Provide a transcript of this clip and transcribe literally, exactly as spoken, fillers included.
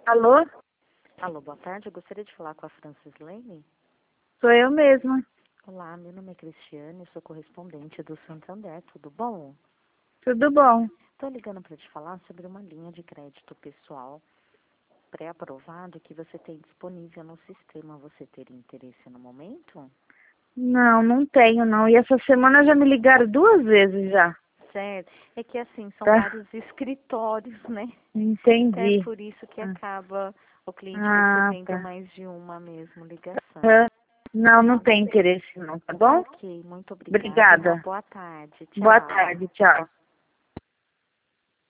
Alô? Alô, boa tarde. Eu gostaria de falar com a Francis Lane. Sou eu mesma. Olá, meu nome é Cristiane, sou correspondente do Santander. Tudo bom? Tudo bom? Estou ligando para te falar sobre uma linha de crédito pessoal pré-aprovado que você tem disponível no sistema. Você teria interesse no momento? Não, não tenho não. E essa semana já me ligaram duas vezes já. Certo. É que assim, são Tá? vários escritórios, né? É Entendi. por isso que Ah, acaba o cliente ah, recebendo tá. mais de uma mesmo ligação. Ah, Não, não tem interesse não, tá bom? Ok, muito obrigada e uma Obrigada. boa tarde. Boa Tchau. tarde, tchau.